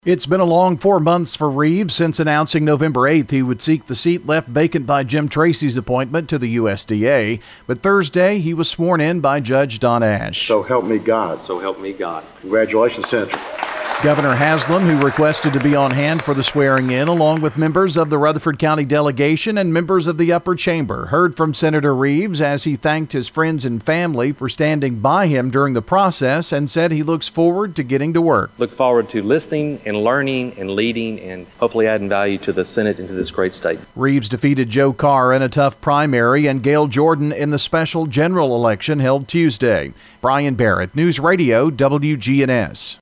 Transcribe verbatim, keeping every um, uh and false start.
It's been a long four months for Reeves since announcing November eighth he would seek the seat left vacant by Jim Tracy's appointment to the U S D A. But Thursday, he was sworn in by Judge Don Ash. So help me God. So help me God. Congratulations, Senator. Governor Haslam, who requested to be on hand for the swearing-in, along with members of the Rutherford County delegation and members of the upper chamber, heard from Senator Reeves as he thanked his friends and family for standing by him during the process and said he looks forward to getting to work. Look forward to listening and learning and leading and hopefully adding value to the Senate and to this great state. Reeves defeated Joe Carr in a tough primary and Gail Jordan in the special general election held Tuesday. Brian Barrett, News Radio W G N S.